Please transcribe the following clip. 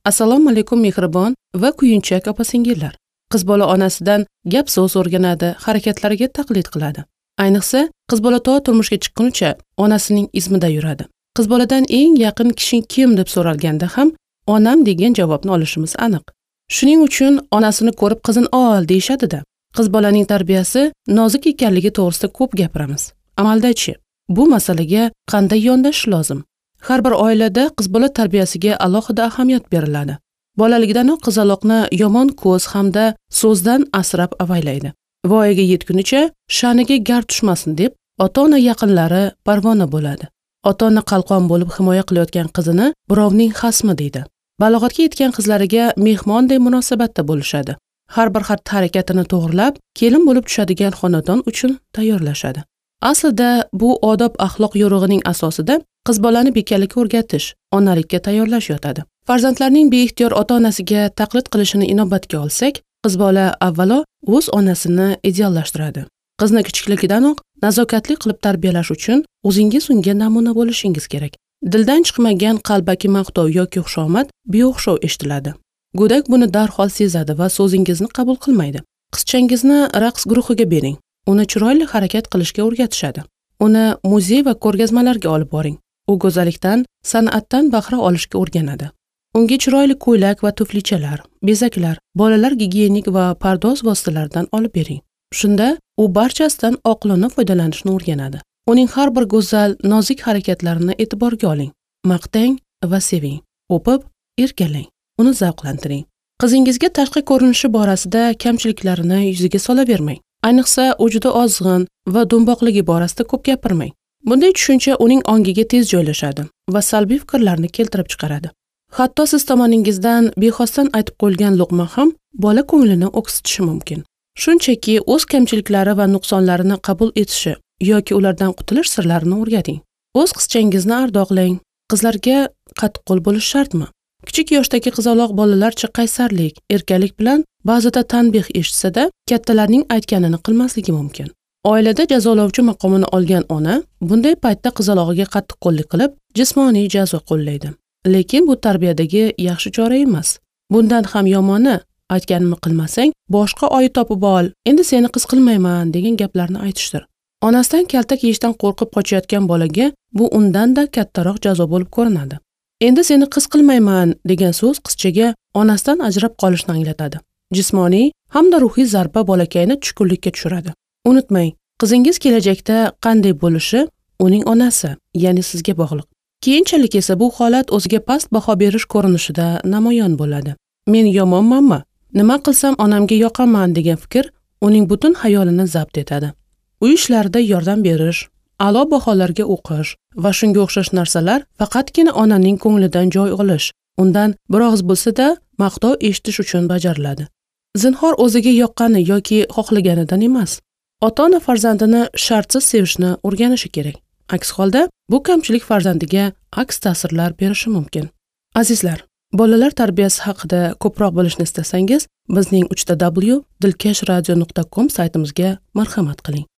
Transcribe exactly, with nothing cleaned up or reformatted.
Assalomu alaykum mehribon va kuyinchak opa-singillar. Qiz bola onasidan gap so'z o'rganadi, harakatlariga taqlid qiladi. Ayniqsa, qiz bola to turmushga chiqqunicha onasining izmida yuradi. Qiz boladan eng yaqin kishing kim deb so'ralganda ham onam degan javobni olishimiz aniq. Shuning uchun onasini ko'rib qizin ol deyshadi-da. Qiz bolaning tarbiyasi nozik ekanligi to'g'risida ko'p gapiramiz. Amalda-chi, bu masalaga qanday yondashish lozim? Har bir oilada qiz bola tarbiyasiga alohida ahamiyat beriladi. Bolaligidanoq qizaloqni yomon ko'z hamda so'zdan asrab avaylaydi. Voyaga yetgunicha sha'niga gar tushmasin deb ota-ona yaqinlari parvona bo'ladi. Ota-ona qalqon bo'lib himoya qilayotgan qizini birovning xasmi deydi. Balog'atga yetgan qizlariga mehmonday munosabatda bo'lishadi. Har bir xatti-harakatini to'g'rilab, kelin bo'lib tushadigan xonadon uchun tayyorlashadi. Aslida bu odob axloq yo'rig'ining asosida qiz bolani bekallikka o'rgatish, onalikka tayyorlash yotadi. Farzandlarning beixtiyor ota-onasiga taqlid qilishini inobatga olsak, qiz bola avvalo o'z onasini ideallashtiradi. Qizni kichikligidanoq nazokatli qilib tarbiyalash uchun o'zingiz unga namuna bo'lishingiz kerak. Dildan chiqmagan qalbaki maqtov yoki xushomad beo'xshov eshitiladi. Go'dak buni darhol sezadi va so'zingizni qabul qilmaydi. Qizchangizni raqs guruhiga bering. Uni chiroyli harakat qilishga o'rgatishadi. Uni muzey va ko'rgazmalarga olib boring. U go'zallikdan, san'atdan bahra olishga o'rganadi. Unga chiroyli ko'ylak va tuflichalar, bezaklar, bolalar gigiyenik va pardoz vositalaridan olib bering. Shunda u barchasidan oqilona foydalanishni o'rganadi. Uning har bir go'zal, nozik harakatlarini e'tiborga oling. Maqtang va seving. O'pib, erkalang. Uni zavqlantiring. Qizingizga tashqi ko'rinishi borasida kamchiliklarini yuziga solavermang. Ayniqsa, u juda ozg'in va do'mboqligi borasida ko'p gapirmang. Bunday tushuncha uning ongiga tez joylashadi va salbiy fikrlarni keltirib chiqaradi. Hatto siz tomoningizdan bexosdan aytib qo'yilgan luqma ham bola ko'nglini o'ksitishi mumkin. Shunchaki o'z kamchiliklari va nuqsonlarini qabul etishi yoki ulardan qutulish sirlarini o'rgating. O'z qizchangizni ardoqlang. Qizlarga qattiqqo'l bo'lish shartmi? Kichik yoshdagi qizaloq bolalarcha qaysarlik, erkalik bilan ba'zida tanbeh eshitsa-da, kattalarning aytganini qilmasligi mumkin. Oilada jazolovchi maqomini olgan ona bunday paytda qizalog'iga qattiqqo'llik qilib, jismoniy jazo qo'llaydi. Lekin bu tarbiyadagi yaxshi chora emas. Bundan ham yomoni, aytganimni qilmasang, boshqa oyi topib ol, endi seni qiz qilmayman degan gaplarni aytishdir. Onasidan kaltak yeyishdan qo'rqib qochayotgan bolaga bu undan-da kattaroq jazo bo'lib ko'rinadi. Endi seni qiz qilmayman degan so'z qizchaga onasidan ajrab qolishni anglatadi. Jismoniy hamda ruhiy zarba bolakayni tushkunlikka tushiradi. Unutmang, qizingiz kelajakda qanday bo'lishi uning onasi, ya'ni sizga bog'liq. Keyinchalik esa bu holat o'ziga past baho berish ko'rinishida namoyon bo'ladi. Men yomonmanmi? Nima qilsam onamga yoqaman degan fikr uning butun xayolini zabt etadi. Uy ishlarida yordam berish, a'lo baholarga o'qish va shunga o'xshash narsalar faqatgina onaning ko'nglidan joy olish, undan bir og'iz bo'lsa-da maqtov eshitish uchun bajariladi. Zinhor o'ziga yoqqani yoki xohlaganidan emas. Ota-ona farzandini shartsiz sevishni o'rganishi kerak. Aks holda bu kamchilik farzandiga aks ta'sirlar berishi mumkin. Azizlar, bolalar tarbiyasi haqida ko'proq bilishni istasangiz, bizning uch w dilkash radio nuqta com saytimizga marhamat qiling.